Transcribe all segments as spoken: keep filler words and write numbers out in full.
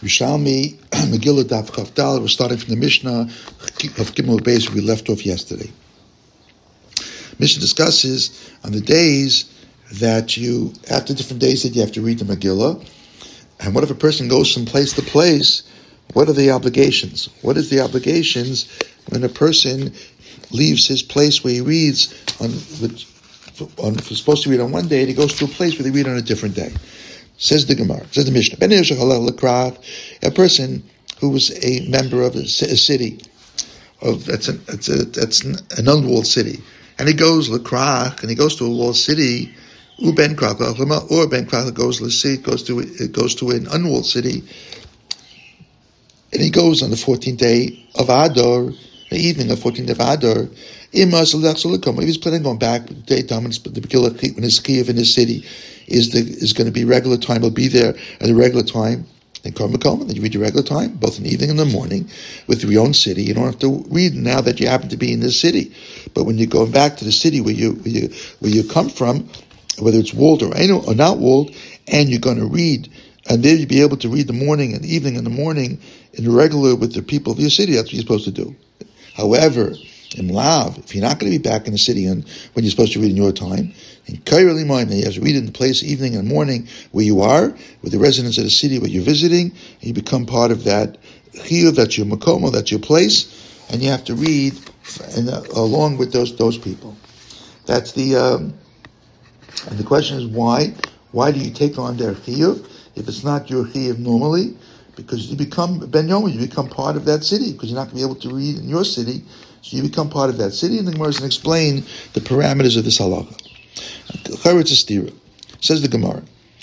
Yerushalmi, Megillah Daf Chaf Dal. We're starting from the Mishnah of Gimel Beis where we left off yesterday. Mishnah discusses on the days that you, after different days that you have to read the Megillah, and what if a person goes from place to place? What are the obligations? What is the obligations when a person leaves his place where he reads on, on he's supposed to read on one day, and he goes to a place where they read on a different day? Says the Gemara, says the Mishnah, a person who was a member of a, a city, of that's, a, that's, a, that's an unwalled city, and he goes lekrach, and he goes to a walled city, or ben krach, or ben krach goes to goes to it goes to an unwalled city, and he goes on the fourteenth day of Adar, the evening of fourteenth of Adar. If he's planning on going back daytime when the Megillah when his chiyuv in his city is the is going to be regular time, he'll be there at the regular time. Then come then you read your regular time, both in the evening and in the morning, with your own city. You don't have to read now that you happen to be in this city. But when you're going back to the city where you where you where you come from, whether it's walled or, or not walled, and you're going to read, and then you'll be able to read the morning and the evening and the morning in the regular with the people of your city. That's what you're supposed to do. However, in Lav, if you're not going to be back in the city and when you're supposed to read in your time, in Kairali Moim, you have to read in the place evening and morning where you are, with the residents of the city where you're visiting, and you become part of that chiyuv, that's your makomo, that's your place, and you have to read and, uh, along with those those people. That's the um, and the question is why? Why do you take on their chiyuv if it's not your chiyuv normally? Because you become ben yomi, you become part of that city because you're not going to be able to read in your city. So you become part of that city, and the Gemara is going to explain the parameters of this halacha. Says the Gemara,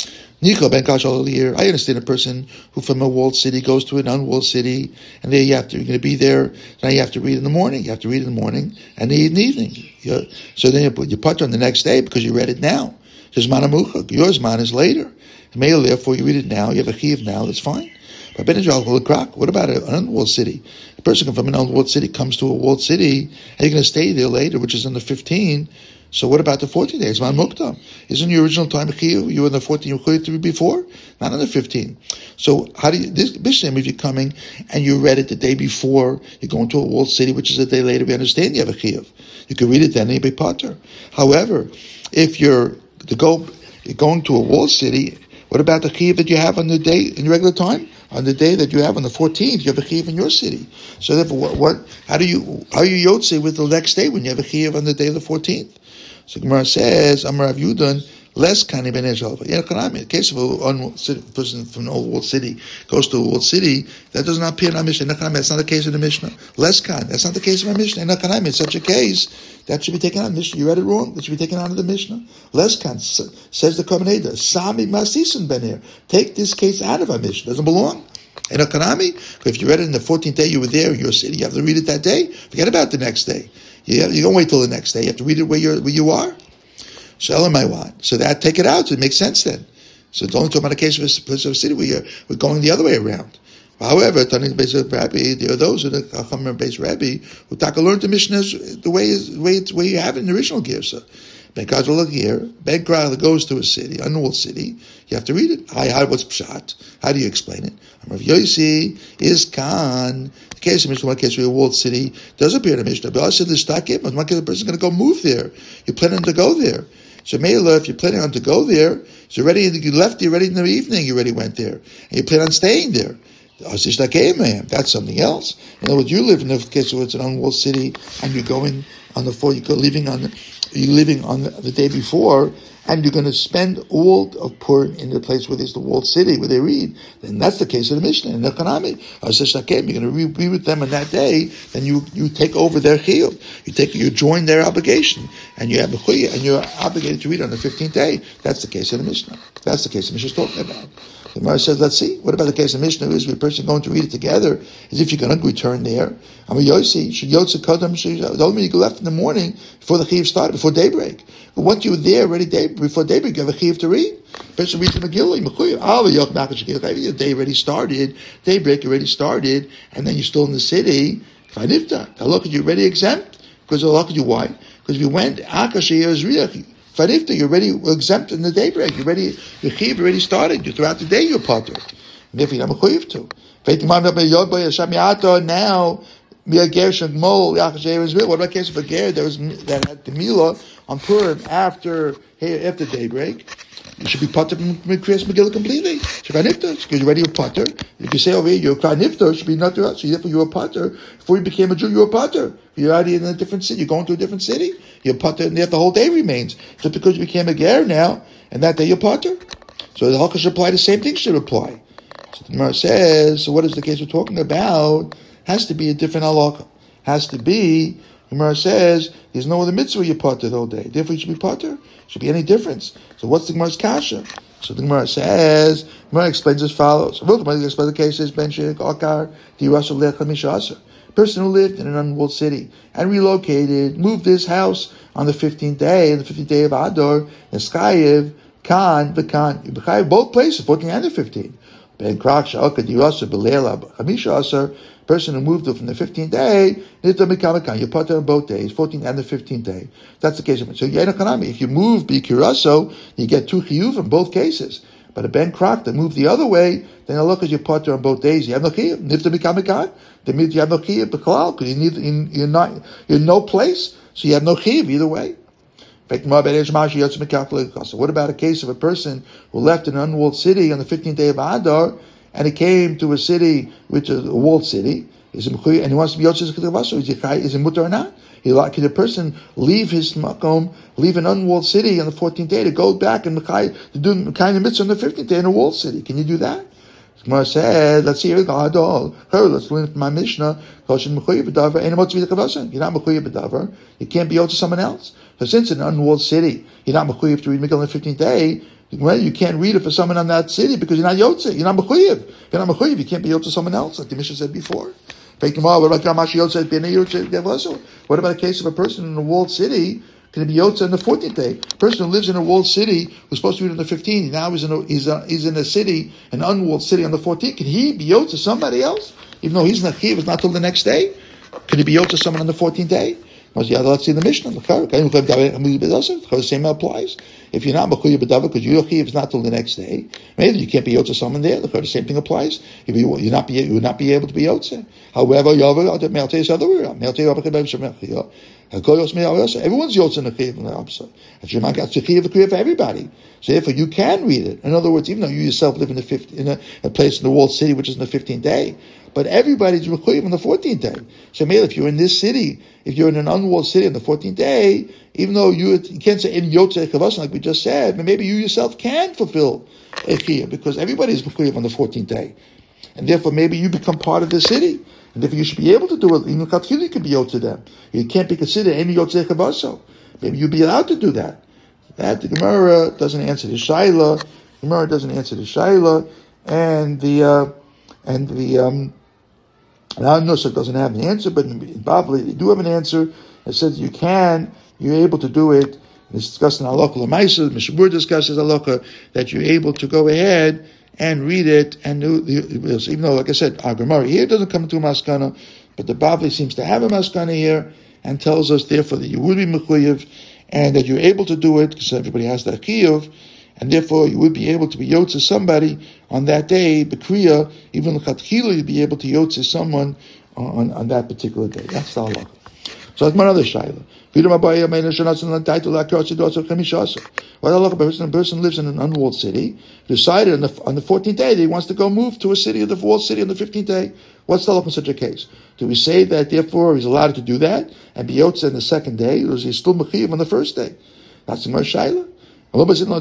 I understand a person who from a walled city goes to an unwalled city, and there you have to, you're going to be there, now you have to read in the morning, you have to read in the morning, and in the evening. You're, so then you put your put on the next day because you read it now. Your zman is later. Therefore you read it now, you have a chiyuv now, that's fine. What about an unwalled city? A person from an unwalled city comes to a walled city, and you're going to stay there later, which is on the fifteenth. So what about the fourteen days? Man muktam. Isn't your original time chiyuv? You were on the fourteenth, you chiyuv to be before? Not on the fifteenth. So how do you, this, Bishlam, if you're coming and you read it the day before, you're going to a walled city, which is a day later, we understand you have a chiyuv. You can read it then and you'll be pater. However, if you're to go, you're going to a walled city, what about the chiyuv that you have on the day, in regular time? On the day that you have on the fourteenth, you have a chiyuv in your city. So therefore, what, what how do you, how are you yotze with the next day when you have a chiyuv on the day of the fourteenth? So Gemara says, Amar Rav Yudan, less kani ben ejal. In the case of a person from an old walled city goes to a walled city, that does not appear in our Mishnah. That's not the case of the Mishnah. Less kan. That's not the case of our Mishnah. In such a case, that should be taken out of the Mishnah. You read it wrong. That should be taken out of the Mishnah. Less kan, says the Kohen Eder. Sami masisun ben here. Take this case out of our Mishnah. Doesn't belong. In a kanami, if you read it in the fourteenth day, you were there in your city, you have to read it that day. Forget about the next day. You, you don't wait till the next day. You have to read it where, you're, where you are. So Elamai So that, take it out. It makes sense then. So it's only talking about a case of a, of a city where you're, we're going the other way around. However, Tani based Rabbi, there are those who the Chachamim based Rabbi who taka learn the Mishnahs the way the way it's where you have it in the original Girsa. Ben Kazal look here. Ben Kazal goes to a city, a unwalled city. You have to read it. Hi, how what's pshat? How do you explain it? Rav Yosi is Khan. The case of Mishnah, one case where a walled city does appear in the Mishnah. But I said the stakim, but one case the person is going to go move there. You're planning to go there. So Mela, if you're planning on to go there, so already you left there already in the evening. You already went there, and you plan on staying there. That's something else. In other words, you live in the case where it's an unwalled city, and you're going on the four. You're living on. The, you're living on the, the day before, and you're going to spend all of Purim in the place where there's the walled city where they read. Then that's the case of the Mishnah. In the Kanami, you're going to be with them on that day. Then you, you take over their chiyuv. You take you join their obligation, and you have a chiyuv, and you're obligated to read on the fifteenth day. That's the case of the Mishnah. That's the case the Mishnah is talking about. The Gemara says, let's see. What about the case of Mishnah? Is the person going to read it together as if you're going to return there? I mean, Yossi, should Yotze Kodam, don't mean you left in the morning before the chiyuv started, before daybreak. But once you were there already day, before daybreak, you have a chiyuv to read. Person reads the Megillah, your day already started, daybreak already started, and then you're still in the city. Fanifta, look, you're already exempt. Because look at you, why? Because if you went, Akashi is real. Fanifta, you're already exempt in the daybreak. You're ready, your chiyuv already started. You throughout the day you're potter. and therefore you're not mechuyev to. Now, what about case of a ger that was that had the milah on Purim after after daybreak? You should be potter from Kriyas Megillah completely. Because you're already a potter. If you say over here you're a niftar, it should be not to us. So therefore you're a potter. Before you became a Jew, you're a potter. You're already in a different city. You're going to a different city. You're a potter, and yet the whole day remains. Just because you became a ger now, and that day you're potter. So the halakha should apply. The same thing should apply. So the Gemara says. So what is the case we're talking about? Has to be a different halakha. Has to be. The Gemara says there's no other mitzvah you're potter the whole day. Therefore you should be potter. Should be any difference. So what's the Gemara's kasha? So the Gemara says, the Gemara explains as follows. The Gemara explains the case is Ben Shirk Akar Dirasha Lech Hamisha Aser. Person who lived in an unwalled city and relocated, moved his house on the fifteenth day, the fifteenth day of Adar, and Skayev, Khan, Bekan, both places, fourteen and the fifteenth. Ben Krak Sha'aka Dirasha Belela Hamisha Aser. Person who moved it from the fifteenth day, you put on both days, fourteenth and the fifteenth day. That's the case. So if you move bikiraso, you get two chiyuv in both cases. But a ben krak that moved the other way, then I look as you put on both days. You have no chiyuv. Nifta mikamikan. That means you have no chiyuv b'klal because you need you're not you're in no place, so you have no chiyuv either way. So what about a case of a person who left an unwalled city on the fifteenth day of Adar? And he came to a city, which is a walled city, is and he wants to be Yotzei Ketavaso. Is it mutar or not? He like the person leave his makom, leave an unwalled city on the fourteenth day to go back and to do kind of mitzvah on the fifteenth day in a walled city. Can you do that? Gemara said, let's see here, let's learn from my Mishnah. You're not mechuyev b'davar. You can't be Yotzei to someone else. So since in an unwalled city, you're not mechuyev to read Megillah on the fifteenth day. Well, you can't read it for someone on that city because you're not Yotzei. You're not mechuyev. If you're not mechuyev, you can't be Yotzei to someone else, like the Mishnah said before. What about a case of a person in a walled city? Can it be Yotzei on the fourteenth day? A person who lives in a walled city who's supposed to read on the fifteenth, now he's in a, he's, a, he's in a city, an unwalled city on the fourteenth. Can he be Yotzei to somebody else? Even though he's not here, it's not till the next day. Can he be Yotzei to someone on the fourteenth day? Let's see the Mishnah. The same applies. If you're not mechuyev b'davar because your chiyuv is not till the next day, maybe you can't be Yotzei someone there. The same thing applies. If you you not be you would not be able to be Yotzei. However, everyone's Yotzei in the chiyuv and the opposite. That's the chiyuv for everybody. So therefore, you can read it. In other words, even though you yourself live in the fifth, in a, a place in the walled city which is in the fifteenth day, but everybody's mechuyev on the fourteenth day. So maybe if you're in this city, if you're in an unwalled city on the fourteenth day, even though you, you can't say in Yotzei Kavas like we just said, but maybe you yourself can fulfill a chiyuv because everybody is mechuyev on the fourteenth day, and therefore maybe you become part of the city, and therefore you should be able to do it. Even Katchili you could be Yotzei them. You can't be considered any Yotzei Kavas. Maybe you'd be allowed to do that. That the Gemara doesn't answer the Shaila. The Gemara doesn't answer the Shaila, and the uh, and the um. Now Nusach doesn't have an answer, but in Bavli they do have an answer. It says you can, you're able to do it. It's discussed in Halakha L'Maisa. Mishabur discusses Halakha that you're able to go ahead and read it and do the, even though, like I said, our Gemara here doesn't come to a maskana, but the Bavli seems to have a maskana here and tells us therefore that you would be mechuyev and that you're able to do it because everybody has that chiyuv. And therefore, you would be able to be Yotzei somebody on that day, B'kriya, even L'chatchila, you'd be able to Yotzei someone on, on that particular day. That's the halakha. So that's my other shaila. What halakha? A person lives in an unwalled city, decided on the, on the fourteenth day that he wants to go move to a city, of the walled city on the fifteenth day. What's the halakha in such a case? Do we say that therefore he's allowed to do that and be Yotzei on the second day, or is he still mechiyev on the first day? That's the more shaila. You already said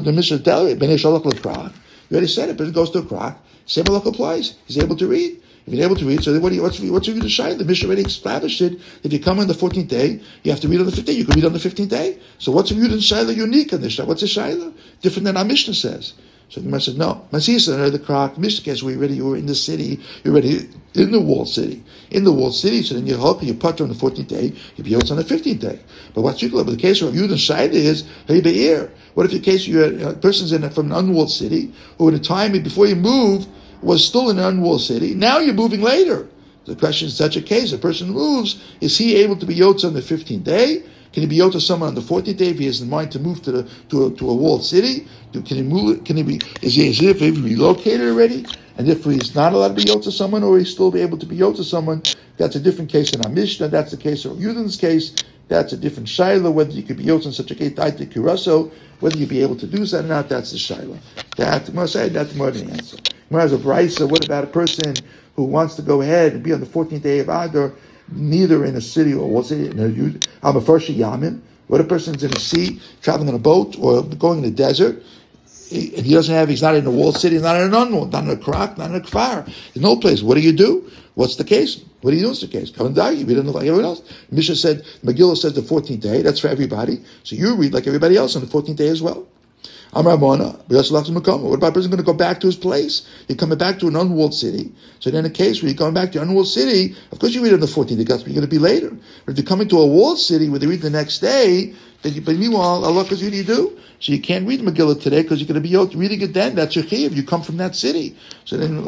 it, but it goes to a crack. Same halakha applies. He's able to read. If he's able to read, so what do you, what's what's your shayla? The Mishnah already established it. If you come on the fourteenth day, you have to read on the fifteenth day. You can read on the fifteenth day. So what's your shayla unique on this? What's a shayla different than our Mishnah says? So the Gemara said, no. Masisa, the crack. Mishnah case where you already you were in the city. You're already in the walled city. In the walled city. So then you halakha, you put on the fourteenth day. You be Yotzei on the fifteenth day. But what's your but the case of Yud and shayla is hey be'er. What if the case you had a person's in from an unwalled city who in a time before you move was still in an unwalled city? Now you're moving later. The question is such a case. A person moves, is he able to be Yotzei on the fifteenth day? Can he be Yotzei someone on the fourteenth day if he has in mind to move to the to a, to a walled city? Do, can he move? Can he be? Is he as if he relocated already? And if he's not allowed to be yotze someone, or he's still be able to be yotze someone, that's a different case in our Mishnah. That's the case of Yudin's case. That's a different shaila. Whether you could be yotze in such a case, daita kiraso, whether you be able to do that or not, that's the shaila. That Gemara said, that's more than the answer. Gemara has a brisa. What about a person who wants to go ahead and be on the fourteenth day of Adar, neither in a city or what's it? I'm a first yamin. What a person's in a sea, traveling on a boat, or going in the desert, and he doesn't have, he's not in a walled city, not in an unwalled, not in a krak, not in a kfar. There's no place. What do you do? What's the case? What do you do in the case? Come and die. You read it like everyone else. Mishnah said, Megillah says the fourteenth day. That's for everybody. So you read like everybody else on the fourteenth day as well. Amar Mona, what about a person going to go back to his place? You're coming back to an unwalled city. So then in a case where you're going back to an unwalled city, of course you read on the fourteenth day, that's what you're going to be later. But if you're coming to a walled city where they read the next day, then you, but meanwhile, Allah, because what do you do? So you can't read Megillah today because you're going to be reading it then. That's your chiyuv. You come from that city. So then,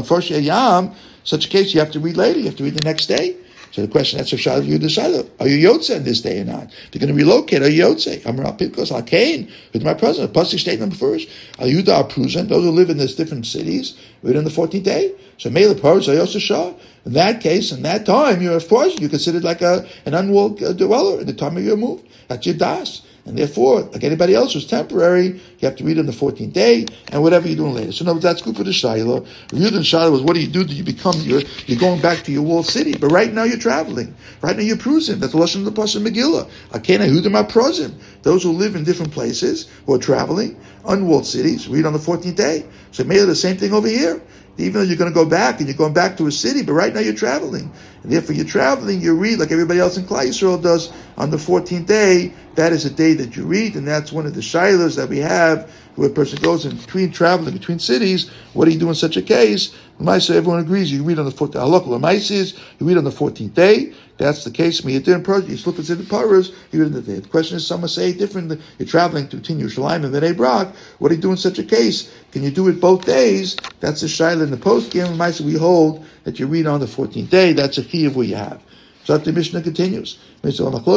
such a case, you have to read later. You have to read the next day. So the question, that's a shayla you decide. Are you yotze in this day or not? If you're going to relocate, are you yotze? I'm not because I came with my present. Pasuk statement first. Are you da pruzen? Those who live in these different cities, read on the fourteenth day. So mele parz are yotze shah. In that case, in that time, you're of course you're considered like a an unwalled uh, dweller at the time of your move. That's your das. And therefore, like anybody else who's temporary, you have to read on the fourteenth day, and whatever you're doing later. So no, that's good for the Shaila. Yudin Shaila was, what do you do? Do you become, you're, you're going back to your walled city, but right now you're traveling. Right now you're cruising. That's the lesson of the Pasuk Megillah. Akena Hudim Aprozim. Those who live in different places, who are traveling, unwalled cities, read on the fourteenth day. So maybe the same thing over here. Even though you're going to go back and you're going back to a city, but right now you're traveling. And therefore you're traveling, you read like everybody else in Klal Yisrael does on the fourteenth day. That is a day that you read, and that's one of the shilas that we have, where a person goes in between traveling between cities. What do you do in such a case? L'maisa, everyone agrees, you read on the fourteenth. Halakha l'maisa is, you read on the fourteenth day. That's the case. When you're doing project, you slip into the paras, you read on the day. The question is, some say different. You're traveling between Yerushalayim and Bnei Brak. What do you do in such a case? Can you do it both days? That's a shaila in the post game. L'maisa, we hold that you read on the fourteenth day. That's a key of what you have. So the Mishnah continues. Which part of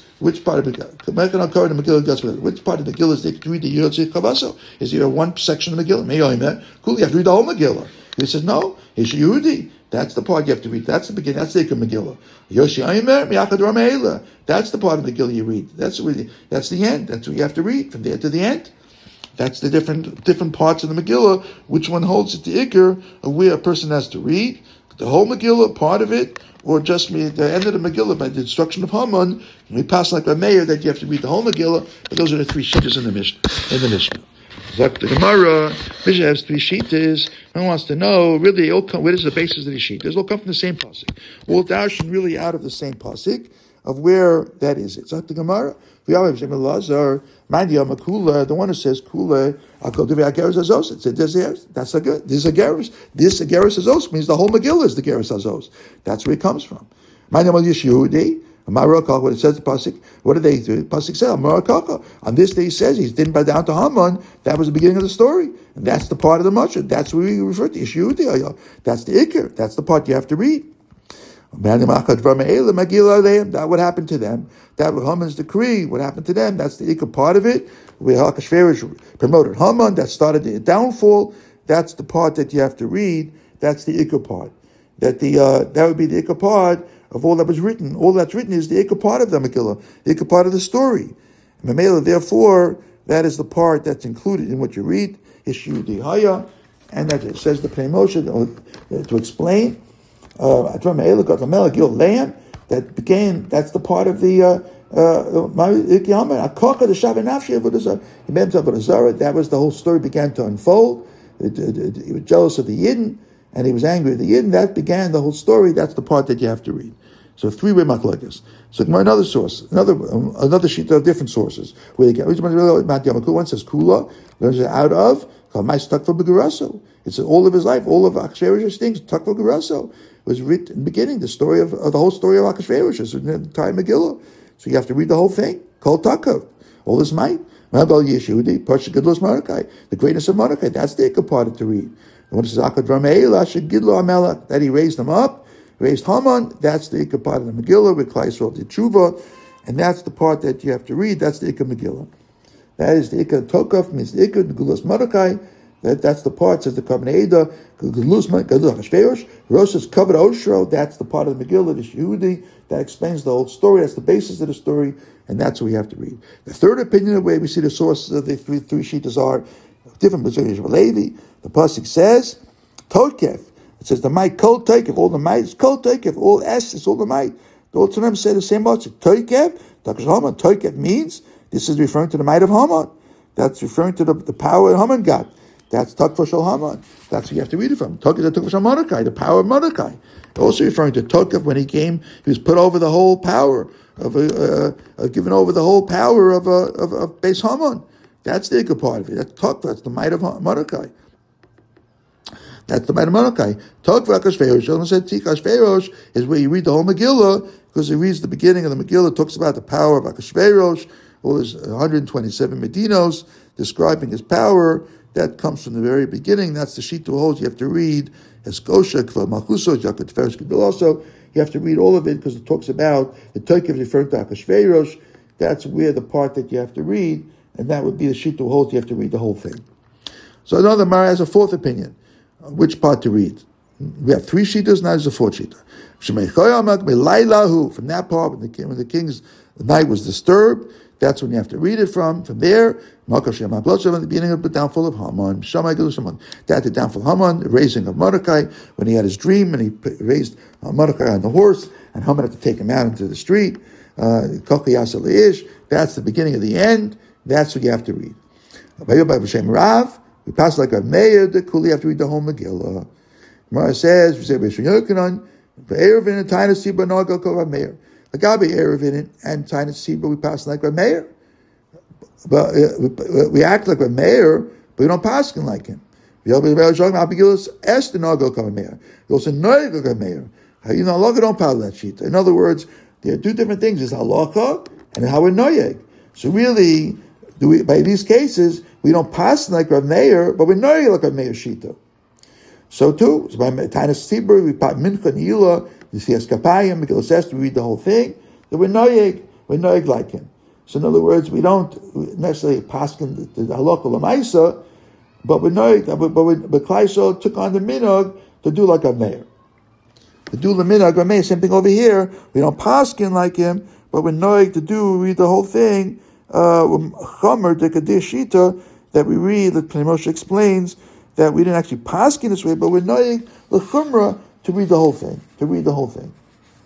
Megillah? Which part of Megillah is they read the Yotze Chavaso? Is there one section of Megillah? Maybe cool. You have to read the whole Megillah. He says no. He's Yehudi. That's the part you have to read. That's the beginning. That's the Megillah. Yoshi Aimer Miyachad Rameila. That's the part of Megillah you read. That's really, that's the end. That's what you have to read from there to the end. That's the different different parts of the Megillah. Which one holds it the Iker of where a person has to read the whole Megillah, part of it, or just me the end of the Megillah by the instruction of Haman. We pass like a mayor that you have to read the whole Megillah. But those are the three shittas in the Mishnah. In the Mishnah, Zak the Gemara, Mishnah has three shittas. One wants to know really all come, where is the basis of these shittas? They all come from the same pasuk. All darshan really out of the same pasuk of where that is. It's Zak the Gemara. The one who says kula, it said this. That's a good. This is a gerus. This a gerus azos means the whole Megillah is the gerus azos. That's where it comes from. My name is Yeshudi. What it says the pasuk. What did they do? The pasuk said on this day he says he didn't bow down to Haman. That was the beginning of the story, and that's the part of the mashal. That's what we refer to Yeshudi. That's the ikir. That's the part you have to read. That what happened to them. That was Haman's decree. What happened to them? That's the ikar part of it. Where Achashverosh promoted Haman, that started the downfall. That's the part that you have to read. That's the ikar part. That the uh, that would be the ikar part of all that was written. All that's written is the ikar part of the Megillah, the ikar part of the story. Memela, therefore, that is the part that's included in what you read. Ishu Dihaya, and that it says the Pnei Moshe to explain. Uh, that began, that's the part of the uh, uh, that was the whole story began to unfold. He was jealous of the Yidden, and he was angry at the Yidden. That began the whole story. That's the part that you have to read. So three-way machlokes. So another source, another um, another sheet of different sources. Where they get one says kula, learns it out of it's all of his life, all of Achashverosh's things. Takva Geraso was written in the beginning, the story of, of the whole story of Achashverosh in the entire Megillah. So you have to read the whole thing. Kol Takav, all his might. The greatness of Mordechai, that's the ikar part to read. The one says that he raised them up, raised Haman, that's the ikar part of the Megillah, with Klal Yisrael did tshuva, and that's the part that you have to read, that's the ikar Megillah. That is the ikar Tokaf, means the ikar Negulas Mordechai, That, that's the part, says the Kabbalah Eda, Rosh's Kabbalah Oshro, that's the part of the Megillah, the Yehudi, that explains the whole story, that's the basis of the story, and that's what we have to read. The third opinion, the way we see the sources of the three, three Shitas are different between Levi. The Pasuk says, Tokef, it says the might, Kol Tokef, all the might is Kol Tokef, all S is all the might. The Old Testament say the same word, Tokef, Tokef means, this is referring to the might of Haman. That's referring to the, the power that Haman got. That's Tukva Shal Haman. That's what you have to read it from. Tukva Tukva Shal Mordecai, the power of Mordecai. Also referring to Tukva when he came, he was put over the whole power of, uh, uh, given over the whole power of uh, of, of Beis Haman. That's the good part of it. That's Tukva. That's the might of Mordecai. That's the might of Mordecai. Tukva Akashverosh. Shalom said Tikashverosh is where you read the whole Megillah, because he reads the beginning of the Megillah, talks about the power of Akashverosh. Well, there's one hundred twenty-seven Medinos describing his power. That comes from the very beginning. That's the sheet to hold. You have to read Eskosha, Kval Malchuso, Jacob Tiferes Kedil also. You have to read all of it because it talks about the Tokev referring to Akashverosh. That's where the part that you have to read, and that would be the sheet to hold. You have to read the whole thing. So another Mara has a fourth opinion. Which part to read? We have three sheetas, now there's a fourth sheeta. From that part, when the, king, when the king's the night was disturbed, that's when you have to read it from. From there, at the beginning of the downfall of Haman, that the downfall of Haman, the raising of Mordecai, when he had his dream and he raised Mordecai on the horse, and Haman had to take him out into the street. Uh, that's the beginning of the end. That's what you have to read. We pass like a mayor, the Kuli have to read the whole Megillah. Gemara says, Agabe Erevin and Tainus Sibra, we pass like a mayor. But uh, we act like a mayor, but we don't pass like him. We also know a mayor. You know, Allah don't pass that sheet. In other words, there are two different things. There's halacha and how we're noyeg. So really, do we, by these cases, we don't pass like a mayor, but we're noyeg like a mayor shita. So too, so by Tainus Sibra, we pass mincha niyula. You see Eskapayim, Megillah Esther, we read the whole thing. That we're noyeg, we're noyeg like him. So in other words, we don't necessarily paskin the, the halakha l'maisa, but we're noyeg, but but, but Klai Yisrael took on the minog to do like a mayor. To do the minog, a mayor, same thing over here. We don't paskin like him, but we're noyeg to do read the whole thing. Chomer de Kadesh Shita that we read that Pnei Moshe explains that we didn't actually paskin this way, but we're noyeg l'chumra to read the whole thing, to read the whole thing.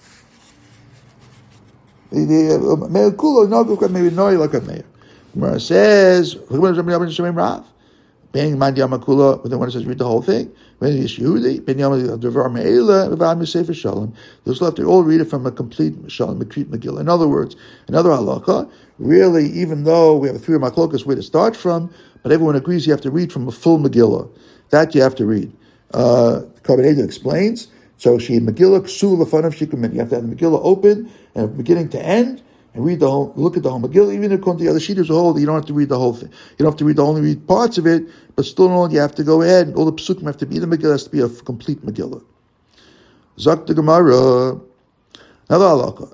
The Kulo no maybe no like a mayor. Gemara says, being Mandi Amakula, but then when it says read the whole thing, when it's Yehudi, Ben Yom Devar Me'ela, Revad Sefer Shalom, those left to all read it from a complete Shalom, a complete Megillah. In other words, another halakha, really, even though we have a three Maklokas where to start from, but everyone agrees you have to read from a full Megillah. That you have to read. Uh, Kabbalah explains, so she Megillah Ksu Lefanov Shikumin. You have to have the Megillah open and beginning to end, and read the whole. Look at the whole Megillah. Even according to the other sheeters, whole you don't have to read the whole thing. You don't have to read the only read parts of it, but still, all you have to go ahead. And all the psukim have to be in the Megillah. Has to be a complete Megillah. Zak the Gemara. Another halakha.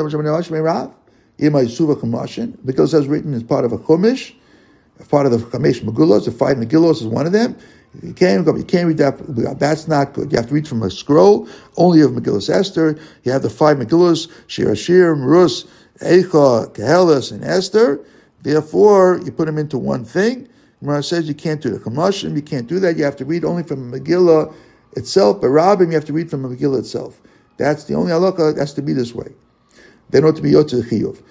Megillah says written as part of a chumash, part of the Chamesh Megillah. The five Megillos is one of them. You can't go. You can't read that. That's not good. You have to read from a scroll only of Megillah Esther. You have the five Megillos: Shir Ashir, Merus, Eicha, Kehelis, and Esther. Therefore, you put them into one thing. Gemara says you can't do the Chamashim. You can't do that. You have to read only from Megillah itself. But Rabbim, you have to read from the Megillah itself. That's the only halakha. It has to be this way. They don't to be yotzei chiyuv.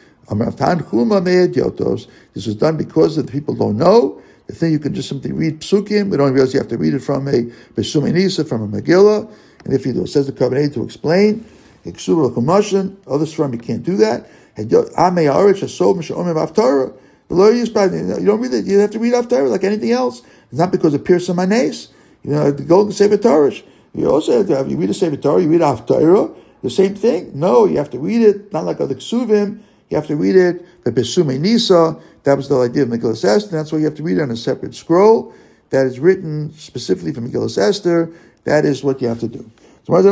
This was done because the people don't know. The thing you can just simply read psukim. We don't realize you have to read it from a Besumei Nisa, from a Megillah. And if you do, it says the Kabbalah to explain. Iksur l'chumashin. Others from you can't do that. Amei haaretz hasob m'she'omer haftarah. You don't read it. You have to read haftarah like anything else. It's not because it appears in my nace. You know, the golden Sefer Torah. You also have to have. You read a Sefer Torah. You read haftarah. The same thing. No, you have to read it not like other ksuvim. You have to read it, but Besumei Nisa, that was the idea of Megillah Esther. That's why you have to read it on a separate scroll that is written specifically for Megillah Esther. That is what you have to do. So, the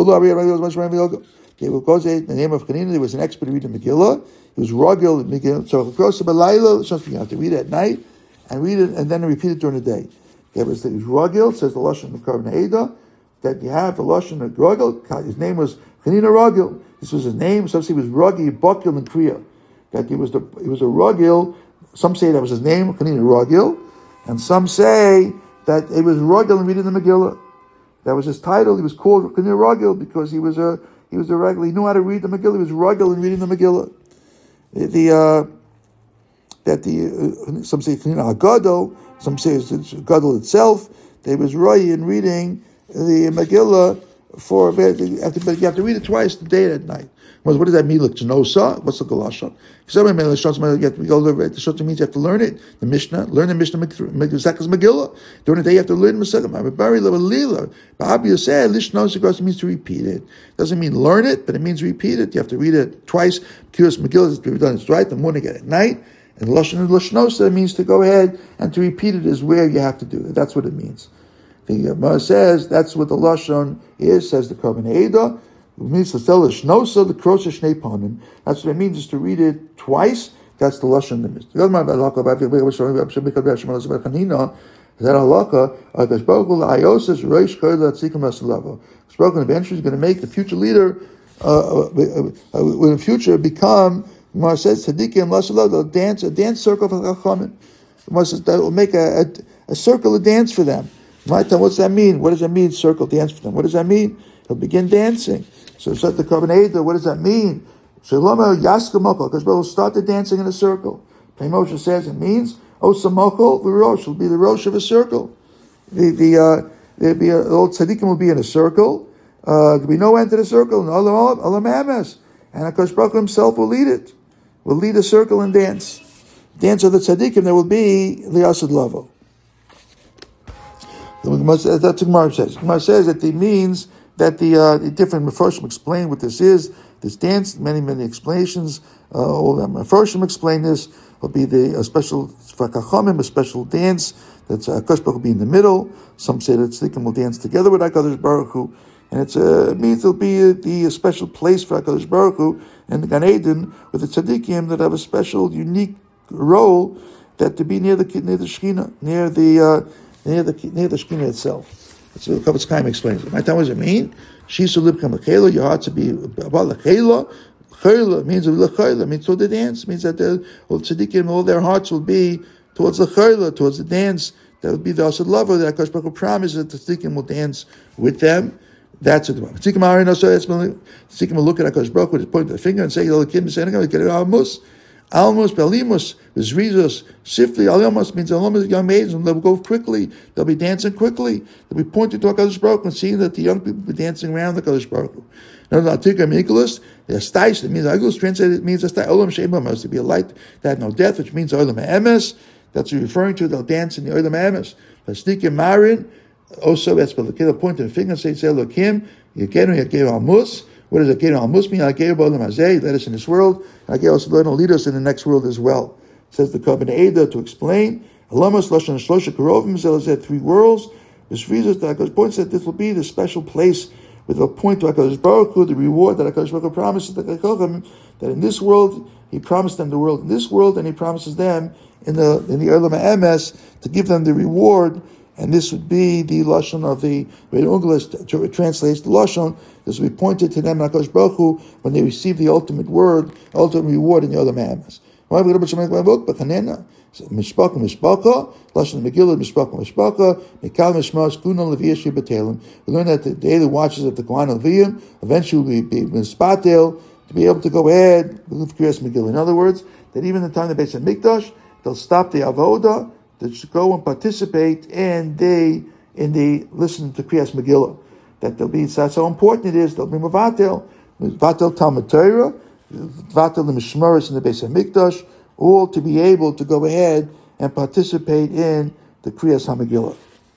name of Hanina, he was an expert reading Megillah. He was Ragil Megillah. So, you have to read it at night and read it and then repeat it during the day. There was the Ragil, says the Lashon of Korban Eidah, that you have the Lashon of Ragil. His name was Chanina Ragil. This was his name. Some say he was Ragi, Bakil, and Kriya. That he was the he was a Ragil. Some say that was his name, Chanina Ragil, and some say that it was Ragil in reading the Megillah. That was his title. He was called Chanina Ragil because he was a he was a regular. He knew how to read the Megillah. He was Ragil in reading the Megillah. The, the uh, that the uh, some say Chanina Hagadol, some say it's Gadol itself. They was Roy in reading the Megillah for but you have to read it twice a day and at night. What does that mean? Like Genosa? What's the Galashon? Somebody we go over the Shot means you have to learn it. The Mishnah, learn the Mishnah Zekas Megillah. During the day you have to learn Masechah. Bari Lila. Ba'abi Yoseh Lishnos means to repeat it. Doesn't mean learn it, but it means repeat it. You have to read it twice. Kiras Megillah is to be done. It's right the morning and at night. And Lashon Lishnosa means to go ahead and to repeat it is where you have to do it. That's what it means. The Gemara says that's what the Lashon is. Says the Korban Eidah. It means to tell the shnosa the krosha shnei panim. That's what it means, is to read it twice. That's the lashon the mitzvah. The other halakha that halakha Akash Baruch Hu la'ayoses reish koila tzikim hasalavo. Spoken eventually is going to make the future leader, uh, uh, uh, in the future become. Gemara says tzaddikim lasalav. They'll dance a dance circle for chachamim. That will make a, a, a circle of dance for them. What's that mean? What does that mean? Circle dance for them. What does that mean? He'll begin dancing. So it's like the Korban Eidah. What does that mean? Shalom Yaskamoko, because we'll start the dancing in a circle. Pnei Moshe says it means Osamoko v'Rosh will be the Rosh of a circle. The the uh, there'll be a, the old tzaddikim will be in a circle. Uh, there'll be no end to the circle. And Olam Olam Emes, and Hakadosh Baruch Hu himself will lead it. Will lead a circle and dance. Dance of the tzaddikim. There will be the Asad Lavo. That's what Gemara says. Gemara says that it means that the, uh, the different Mefarshim explain what this is. This dance, many, many explanations. Uh, all the Mefarshim explain this. Will be the a special for Chachamim, a special dance that's uh, Hakadosh Baruch Hu will be in the middle. Some say that tzaddikim will dance together with Hakadosh Baruch Hu, and it's uh, it means there'll be a, the a special place for Hakadosh Baruch Hu and the Gan Eden with the tzaddikim that have a special, unique role that to be near the near the Shekhinah, near the uh, near the near the Shekhinah itself. So the Chavetz Chaim explains it. My time, what does it mean? Shisu libkam l'chela, your heart to be about l'chela. Chela means l'chela, means toward the dance. Means that the all tzaddikim, all their hearts will be towards the chela, towards the dance. That will be the asad lover that Hakadosh Baruch Hu promises that the tzaddikim will dance with them. That's it. Tzaddikim are in also. Tzaddikim will look at Hakadosh Baruch Hu, point the finger and say, "Elokim saying, get it almus." Almos, Belimos, Bezrizos, Sifli, Alamos means Alamos, young maidens, and they'll go quickly. They'll be dancing quickly. They'll be pointing to HaKadosh Baruch Hu and seeing that the young people will be dancing around the HaKadosh Baruch Hu. Now, the Atika Mikulas, the Astais, it means Agulas, translated, it means Astai, Olam Shema, must to be a light that had no death, which means Olam Emes. That's what you're referring to. They'll dance in the Olam Emes. Pastika Marin, also, that's what the point of the finger and say, Elokim, Yekenu, Yekenu Almus. What does Akir al-Mus mean? Akir b'olam hazeh, let us in this world. Akir also learn to lead us in the next world as well. Says the Korban Eidah to explain. Alamas lashon shlosha karovim said three worlds. This reason that Hakadosh points that this will be the special place with a point to Hakadosh Baruch Hu, the reward that Hakadosh Baruch Hu promises the Chachamim, that in this world He promised them the world in this world, and He promises them in the in the Olam Emes to give them the reward. And this would be the lashon of the Red English translates the lashon. This will be pointed to them, Hakadosh Baruch Hu, when they receive the ultimate word, ultimate reward in the Olam Emes. Mishpaka, mishpaka, lashon Megillah, mishpaka, mishpaka, mikal mishmas, kuna leviyashi b'telim. We learn that the daily watches of the Kohen Leviyim eventually will be mispatel to be able to go ahead with Kriyas Megillah. In other words, that even in the time of the Beis Hamikdash, they'll stop the avoda to go and participate in the in the listening to Kriyas Megillah. That they'll be, that's how important it is. They'll be Mavatel, Mavatel Talmud Torah, Mavatel the Mishmaris in the Beis Hamikdash, all to be able to go ahead and participate in the Kriyas HaMegillah.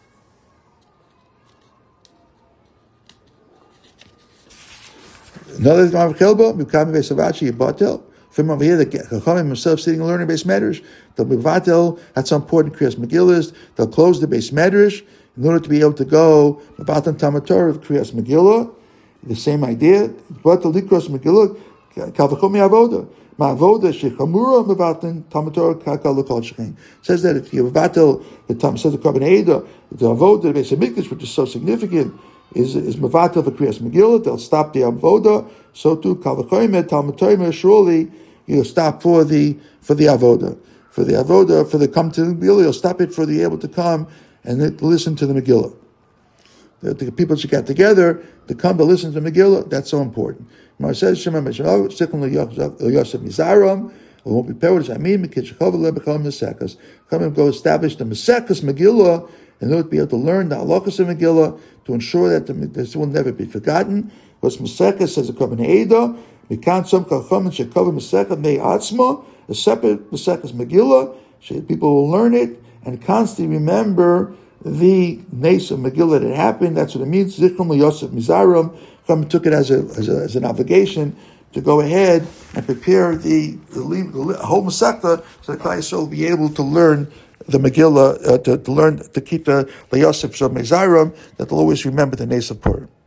Another Gemara Chelba, Mukami Beis Havachi Yibatel. From over here, the Chachamim himself sitting and learning Beis Medrash, they'll be Vatel, that's how important Kriyas Megillah is. They'll close the Beis Medrash in order to be able to go Mavatel Talmud Torah of Kriyas Megillah. The same idea. Vatel Likros Megillah, Kalvachom Yavoda. Ma'avoda shechamura mevatin Talmud Torah kaka l'kol shechein. Says that if you mevatel the Talmud, says the Korban Eidah, the avoda the Beis Hamikdash, which is so significant, is is mevatel the Kriyas Megillah. They'll stop the avoda. So too kal v'chomer Talmud Torah. Surely you'll stop for the for the avoda, for the avoda, for the come to the Megillah. You'll stop it for the able to come and listen to the Megillah. The, the people should get together to come to listen to Megillah. That's so important. Mar says Shema Meshal Sikum Yosef Mizaram. It won't be paired. I mean, Mikitchakov Lebekam Mesekas. Come and go establish the Mesekas Megillah in order to be able to learn the halachas of Megillah to ensure that the, this will never be forgotten. Because Mesekas says a Korban Eidah. Mikan Som Kacham and Shekava Mesekas Mei Atzma. A separate Mesekas Megillah. People will learn it and constantly remember the nace of Megillah that happened. That's what it means. Zichron Yosef Mizaram. Come took it as a, as a as an obligation to go ahead and prepare the, the, the whole Masechta so that Klal Yisrael will be able to learn the Megillah, uh, to, to learn to keep the, the Yosef Mizaram, that they'll always remember the nace of Purim.